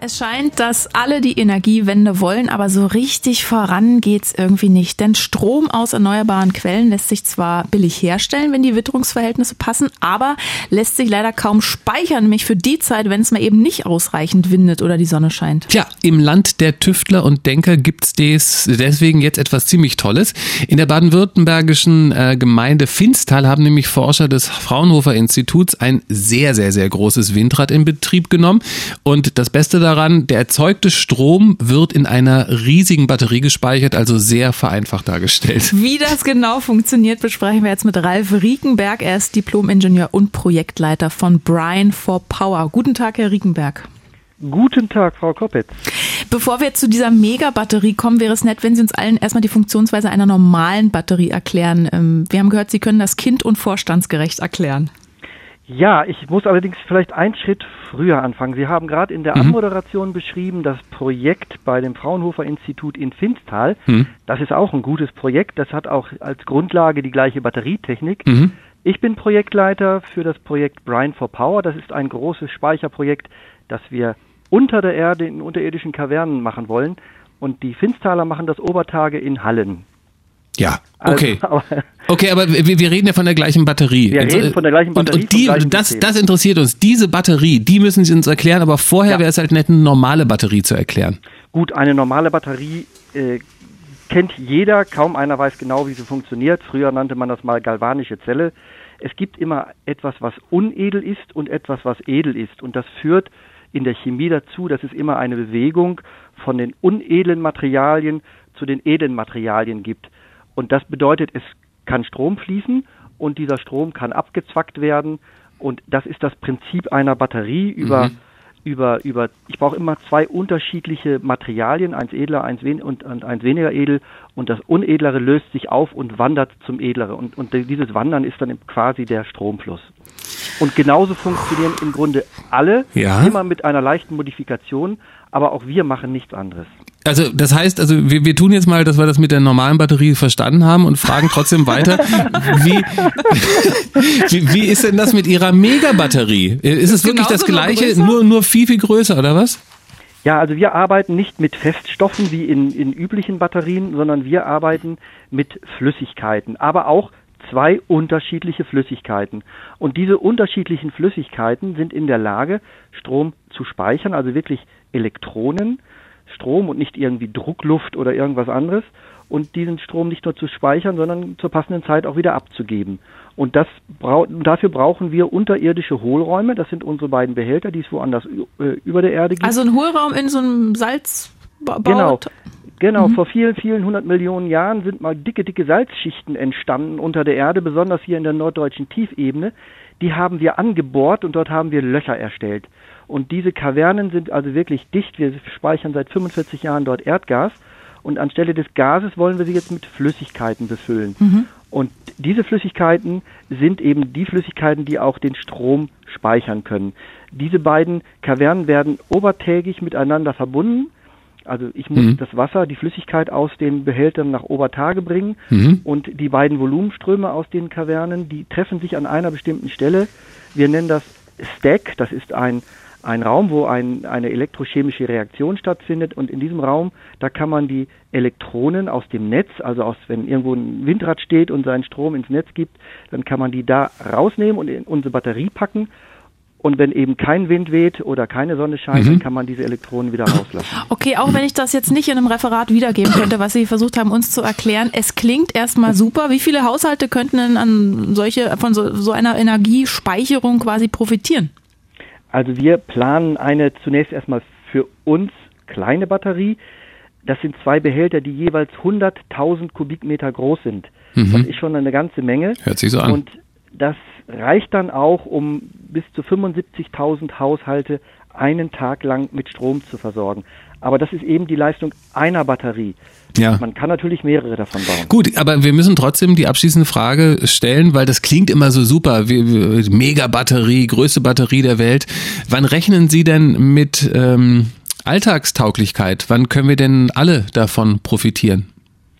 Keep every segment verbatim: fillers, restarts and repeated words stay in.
Es scheint, dass alle die Energiewende wollen, aber so richtig voran geht's irgendwie nicht. Denn Strom aus erneuerbaren Quellen lässt sich zwar billig herstellen, wenn die Witterungsverhältnisse passen, aber lässt sich leider kaum speichern, nämlich für die Zeit, wenn es mal eben nicht ausreichend windet oder die Sonne scheint. Tja, im Land der Tüftler und Denker gibt's des, deswegen jetzt etwas ziemlich Tolles. In der baden-württembergischen äh, Gemeinde Finstal haben nämlich Forscher des Fraunhofer-Instituts ein sehr, sehr, sehr großes Windrad in Betrieb genommen. Und das Beste daran, der erzeugte Strom wird in einer riesigen Batterie gespeichert, also sehr vereinfacht dargestellt. Wie das genau funktioniert, besprechen wir jetzt mit Ralf Riekenberg. Er ist Diplom-Ingenieur und Projektleiter von Brine for Power. Guten Tag, Herr Riekenberg. Guten Tag, Frau Koppitz. Bevor wir zu dieser Megabatterie kommen, wäre es nett, wenn Sie uns allen erstmal die Funktionsweise einer normalen Batterie erklären. Wir haben gehört, Sie können das kind- und vorstandsgerecht erklären. Ja, ich muss allerdings vielleicht einen Schritt früher anfangen. Sie haben gerade in der mhm. Anmoderation beschrieben, das Projekt bei dem Fraunhofer-Institut in Finstal. Mhm. Das ist auch ein gutes Projekt. Das hat auch als Grundlage die gleiche Batterietechnik. Mhm. Ich bin Projektleiter für das Projekt Brine for Power. Das ist ein großes Speicherprojekt, das wir unter der Erde in unterirdischen Kavernen machen wollen. Und die Finstaler machen das Obertage in Hallen. Ja, okay. Also, okay, aber wir, wir reden ja von der gleichen Batterie. Wir reden von der gleichen Batterie. Und, und die, das, das interessiert uns. Diese Batterie, die müssen Sie uns erklären, aber vorher ja. wäre es halt nett, eine normale Batterie zu erklären. Gut, eine normale Batterie äh, kennt jeder. Kaum einer weiß genau, wie sie funktioniert. Früher nannte man das mal galvanische Zelle. Es gibt immer etwas, was unedel ist und etwas, was edel ist. Und das führt in der Chemie dazu, dass es immer eine Bewegung von den unedlen Materialien zu den edlen Materialien gibt. Und das bedeutet, es kann Strom fließen und dieser Strom kann abgezwackt werden. Und das ist das Prinzip einer Batterie über, mhm. über, über, ich brauche immer zwei unterschiedliche Materialien, eins edler, eins wen und, und eins weniger edel. Und das Unedlere löst sich auf und wandert zum Edlere. Und, und dieses Wandern ist dann quasi der Stromfluss. Und genauso funktionieren im Grunde alle, ja. immer mit einer leichten Modifikation. Aber auch wir machen nichts anderes. Also das heißt, also wir, wir tun jetzt mal, dass wir das mit der normalen Batterie verstanden haben und fragen trotzdem weiter, wie, wie, wie ist denn das mit Ihrer Megabatterie? Ist es wirklich das Gleiche, nur, nur viel, viel größer, oder was? Ja, also wir arbeiten nicht mit Feststoffen wie in, in üblichen Batterien, sondern wir arbeiten mit Flüssigkeiten, aber auch zwei unterschiedliche Flüssigkeiten. Und diese unterschiedlichen Flüssigkeiten sind in der Lage, Strom zu speichern, also wirklich Elektronen, Strom und nicht irgendwie Druckluft oder irgendwas anderes und diesen Strom nicht nur zu speichern, sondern zur passenden Zeit auch wieder abzugeben. Und das brau- dafür brauchen wir unterirdische Hohlräume, das sind unsere beiden Behälter, die es woanders äh, über der Erde gibt. Also ein Hohlraum in so einem Salzbau? Genau, genau. Mhm. Vor vielen, vielen hundert Millionen Jahren sind mal dicke, dicke Salzschichten entstanden unter der Erde, besonders hier in der norddeutschen Tiefebene. Die haben wir angebohrt und dort haben wir Löcher erstellt. Und diese Kavernen sind also wirklich dicht. Wir speichern seit fünfundvierzig Jahren dort Erdgas. Und anstelle des Gases wollen wir sie jetzt mit Flüssigkeiten befüllen. Mhm. Und diese Flüssigkeiten sind eben die Flüssigkeiten, die auch den Strom speichern können. Diese beiden Kavernen werden obertägig miteinander verbunden. Also ich muss mhm. das Wasser, die Flüssigkeit aus den Behältern nach Obertage bringen. Mhm. Und die beiden Volumenströme aus den Kavernen, die treffen sich an einer bestimmten Stelle. Wir nennen das Stack. Das ist ein Ein Raum, wo ein, eine elektrochemische Reaktion stattfindet und in diesem Raum, da kann man die Elektronen aus dem Netz, also aus, wenn irgendwo ein Windrad steht und seinen Strom ins Netz gibt, dann kann man die da rausnehmen und in unsere Batterie packen. Und wenn eben kein Wind weht oder keine Sonne scheint, mhm. dann kann man diese Elektronen wieder rauslassen. Okay, auch wenn ich das jetzt nicht in einem Referat wiedergeben könnte, was Sie versucht haben, uns zu erklären, es klingt erstmal super. Wie viele Haushalte könnten denn an solche, von so, so einer Energiespeicherung quasi profitieren? Also wir planen eine zunächst erstmal für uns kleine Batterie. Das sind zwei Behälter, die jeweils hunderttausend Kubikmeter groß sind. Mhm. Das ist schon eine ganze Menge. Hört sich so an. Und das reicht dann auch, um bis zu fünfundsiebzigtausend Haushalte einen Tag lang mit Strom zu versorgen. Aber das ist eben die Leistung einer Batterie. Ja. Man kann natürlich mehrere davon bauen. Gut, aber wir müssen trotzdem die abschließende Frage stellen, weil das klingt immer so super. Mega-Batterie, größte Batterie der Welt. Wann rechnen Sie denn mit ähm, Alltagstauglichkeit? Wann können wir denn alle davon profitieren?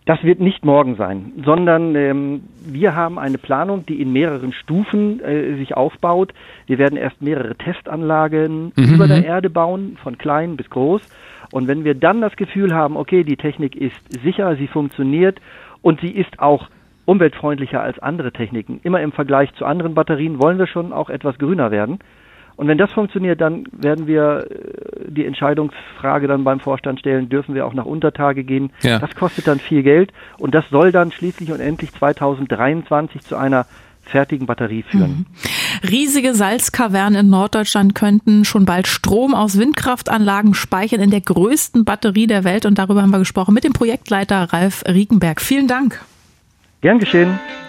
Das wird nicht morgen sein, sondern ähm, wir haben eine Planung, die in mehreren Stufen äh, sich aufbaut. Wir werden erst mehrere Testanlagen mhm. über der Erde bauen, von klein bis groß. Und wenn wir dann das Gefühl haben, okay, die Technik ist sicher, sie funktioniert und sie ist auch umweltfreundlicher als andere Techniken. Immer im Vergleich zu anderen Batterien wollen wir schon auch etwas grüner werden. Und wenn das funktioniert, dann werden wir die Entscheidungsfrage dann beim Vorstand stellen, dürfen wir auch nach Untertage gehen. Ja. Das kostet dann viel Geld und das soll dann schließlich und endlich zweitausenddreiundzwanzig zu einer fertigen Batterie führen. Mhm. Riesige Salzkavernen in Norddeutschland könnten schon bald Strom aus Windkraftanlagen speichern in der größten Batterie der Welt und darüber haben wir gesprochen mit dem Projektleiter Ralf Riekenberg. Vielen Dank. Gern geschehen.